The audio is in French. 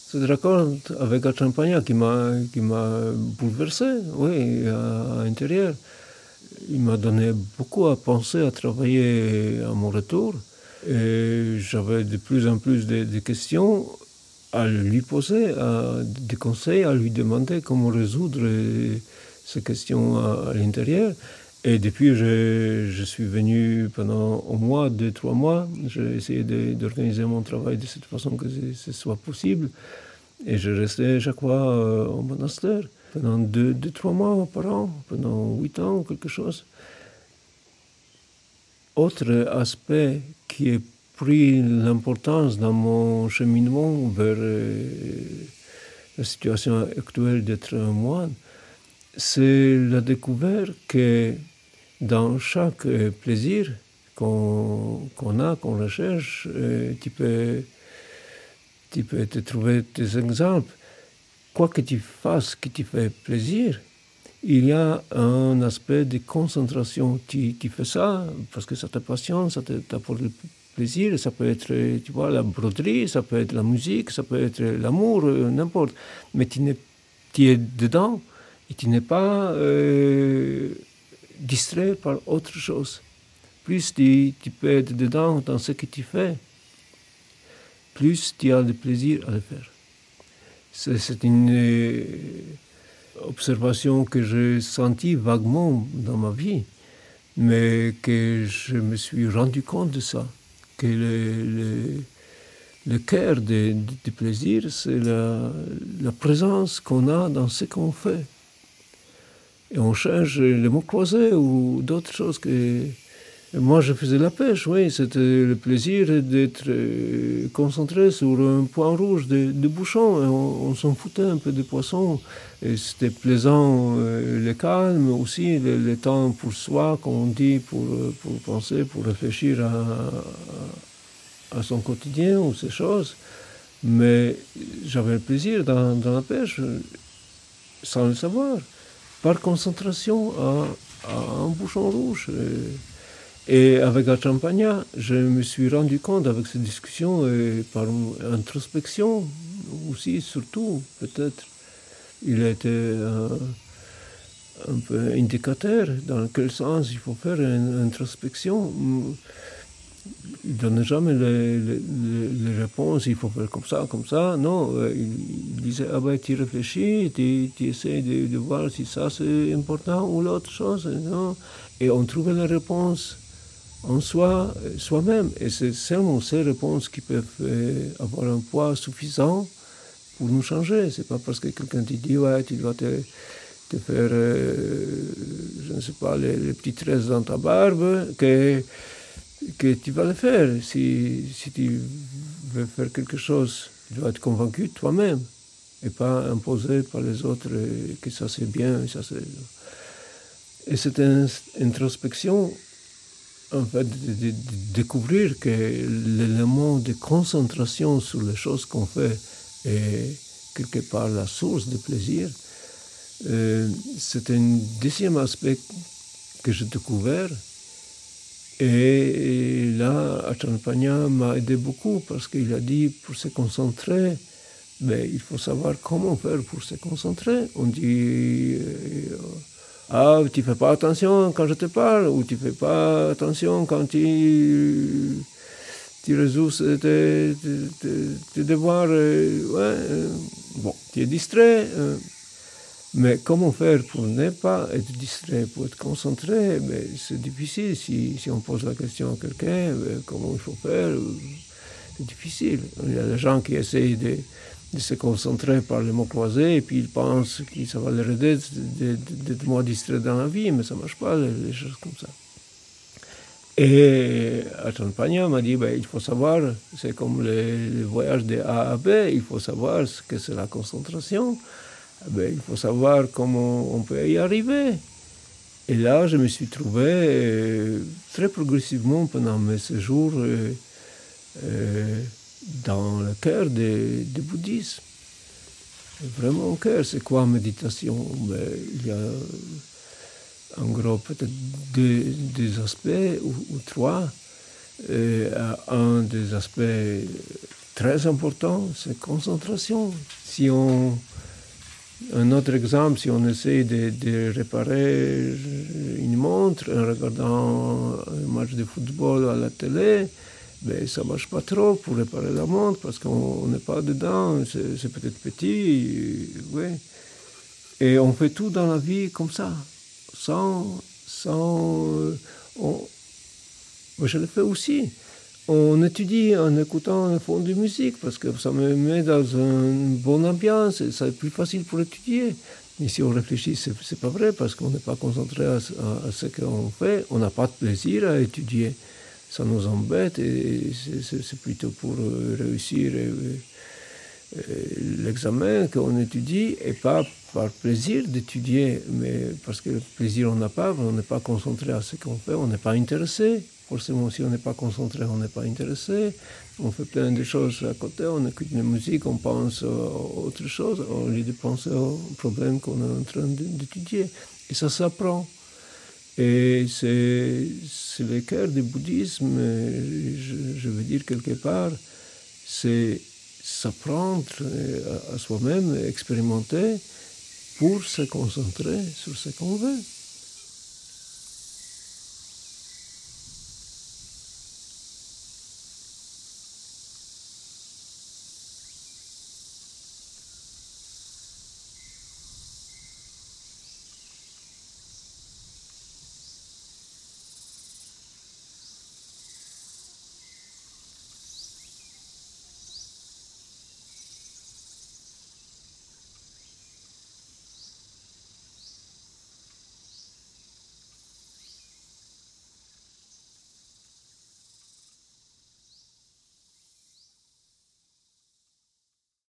cette rencontre avec Achampagna qui m'a bouleversé, oui, à l'intérieur. Il m'a donné beaucoup à penser, à travailler à mon retour. Et j'avais de plus en plus de questions à lui poser, des conseils, à lui demander comment résoudre ces questions à l'intérieur. Et depuis, je suis venu pendant au moins 2-3 mois. J'ai essayé d'organiser mon travail de cette façon que ce soit possible. Et je restais chaque fois au monastère pendant 2-3 mois par an, pendant 8 ans, quelque chose. Autre aspect qui a pris l'importance dans mon cheminement vers la situation actuelle d'être un moine, c'est la découverte que dans chaque plaisir qu'on recherche, tu peux te trouver des exemples. Quoi que tu fasses qui te fait plaisir, il y a un aspect de concentration. Tu fais ça parce que ça te passionne, ça t'apporte le plaisir. Ça peut être, tu vois, la broderie, ça peut être la musique, ça peut être l'amour, n'importe. Mais tu es dedans et tu n'es pas distrait par autre chose. Plus tu peux être dedans dans ce que tu fais, plus tu as de plaisir à le faire. C'est une observation que j'ai sentie vaguement dans ma vie, mais que je me suis rendu compte de ça, que le cœur du plaisir, c'est la présence qu'on a dans ce qu'on fait. Et on change les mots croisés ou d'autres choses que... Moi, je faisais la pêche, oui, c'était le plaisir d'être concentré sur un point rouge de bouchon. On s'en foutait un peu des poissons. Et c'était plaisant, le calme aussi, le temps pour soi, comme on dit, pour penser, pour réfléchir à son quotidien ou ces choses. Mais j'avais le plaisir dans la pêche, sans le savoir, par concentration à un bouchon rouge. Et avec Achampagna, je me suis rendu compte avec ces discussions, par introspection aussi, surtout, peut-être, il a été un peu indicateur dans quel sens il faut faire une introspection. Il ne donnait jamais les réponses, il faut faire comme ça. Non, il disait, ah ben, tu réfléchis, tu essaies de voir si ça c'est important ou l'autre chose. Non? Et on trouvait la réponse en soi-même. Et c'est seulement ces réponses qui peuvent avoir un poids suffisant pour nous changer. C'est pas parce que quelqu'un te dit, ouais, tu dois te faire, je ne sais pas, les petites tresses dans ta barbe, que tu vas le faire. Si tu veux faire quelque chose, tu dois être convaincu toi-même et pas imposé par les autres que ça c'est bien. Et cette introspection, en fait, de découvrir que l'élément de concentration sur les choses qu'on fait est quelque part la source de plaisir, c'est un deuxième aspect que j'ai découvert. Et là, Achampagna m'a aidé beaucoup parce qu'il a dit, pour se concentrer, mais il faut savoir comment faire pour se concentrer. On dit... ah, tu fais pas attention quand je te parle, ou tu fais pas attention quand tu résous tes devoirs. Bon, tu es distrait. Mais comment faire pour ne pas être distrait, pour être concentré? Mais c'est difficile si on pose la question à quelqu'un, comment il faut faire? C'est difficile. Il y a des gens qui essayent de se concentrer par les mots croisés, et puis ils pensent que ça va leur aider d'être moins distrait dans la vie, mais ça ne marche pas, les choses comme ça. Et Achampagna m'a dit, il faut savoir, c'est comme le voyage de A à B, il faut savoir ce que c'est la concentration, il faut savoir comment on peut y arriver. Et là, je me suis trouvé très progressivement pendant mes séjours dans le cœur du bouddhisme. Vraiment au cœur. C'est quoi méditation? Il y a en gros peut-être deux aspects ou trois. Un des aspects très important, c'est concentration. Un autre exemple, si on essaie de réparer une montre en regardant un match de football à la télé, ben, ça ne marche pas trop pour réparer la montre parce qu'on n'est pas dedans, c'est peut-être petit, oui. Et on fait tout dans la vie comme ça, je le fais aussi. On étudie en écoutant un fond de musique parce que ça me met dans une bonne ambiance et c'est plus facile pour étudier. Mais si on réfléchit, c'est pas vrai parce qu'on n'est pas concentré à ce qu'on fait. On n'a pas de plaisir à étudier. Ça nous embête et c'est plutôt pour réussir l'examen qu'on étudie et pas par plaisir d'étudier, mais parce que le plaisir on n'a pas, on n'est pas concentré à ce qu'on fait, on n'est pas intéressé. Forcément, si on n'est pas concentré, on n'est pas intéressé. On fait plein de choses à côté, on écoute la musique, on pense à autre chose, au lieu de penser au problème qu'on est en train d'étudier. Et ça s'apprend. Et c'est le cœur du bouddhisme, je veux dire quelque part, c'est s'apprendre à soi-même, expérimenter pour se concentrer sur ce qu'on veut.